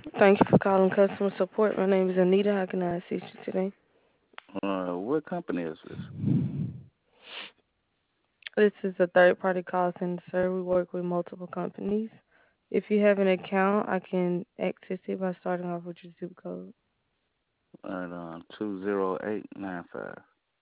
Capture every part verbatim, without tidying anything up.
Thank you for calling customer support. My name is Anita. How can I assist you today? Uh, what company is this? This is a third party call center, sir. We work with multiple companies. If you have an account, I can access it by starting off with your zip code. At uh, two zero eight nine five.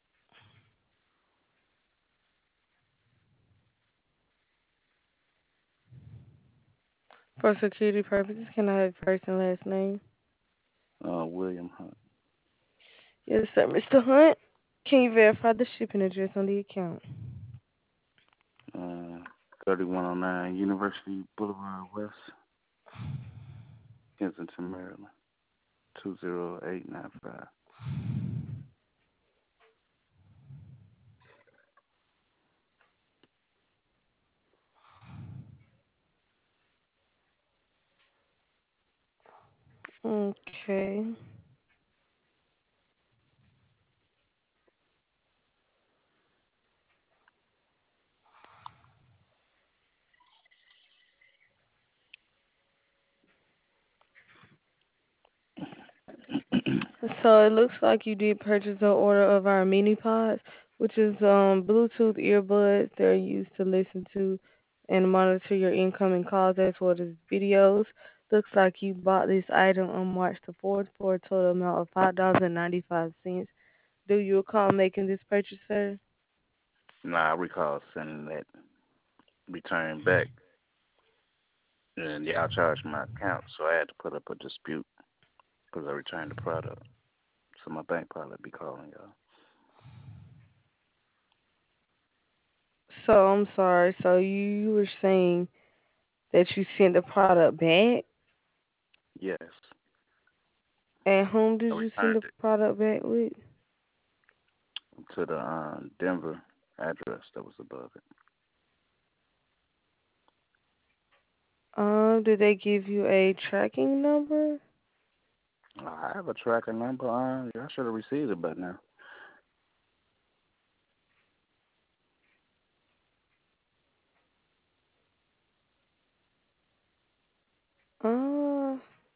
For security purposes, can I have first and last name? Uh, William Hunt. Yes, sir. mister Hunt, can you verify the shipping address on the account? Uh, thirty-one oh nine University Boulevard West, Kensington, Maryland. two zero eight nine five. Okay. So it looks like you did purchase an order of our mini pods, which is um Bluetooth earbuds. They're used to listen to and monitor your incoming calls as well as videos. Looks like you bought this item on March the fourth for a total amount of five dollars and ninety five cents. Do you recall making this purchase, sir? Nah, I recall sending that return back, and y'all charged my account, so I had to put up a dispute because I returned the product. So my bank probably be calling y'all. So I'm sorry. So you were saying that you sent the product back, Yes, and whom I did you send the returned it product back with? to the uh, Denver address that was above it. Um, did they give you a tracking number? I have a tracker number. Uh, y'all should have received it by now. Uh,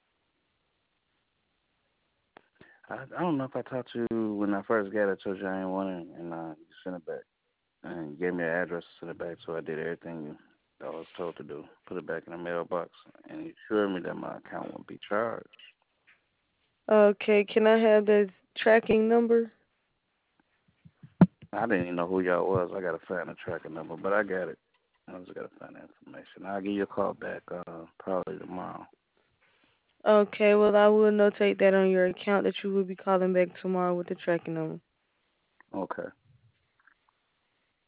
I, I don't know if I talked to you when I first got it. I told you I ain't want it, and uh, you sent it back. And you gave me an address to send it back, so I did everything I was told to do. Put it back in the mailbox, and you assured me that my account wouldn't be charged. okay, can I have the tracking number? I didn't even know who y'all was. I gotta find the tracking number, but I got it. I just gotta find the information. I'll give you a call back uh, probably tomorrow. Okay, well, I will notate that on your account that you will be calling back tomorrow with the tracking number. Okay.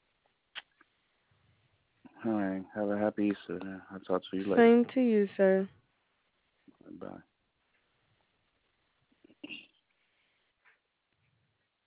All right. Have a happy Easter. Then. I'll talk to you later. Same to you, sir.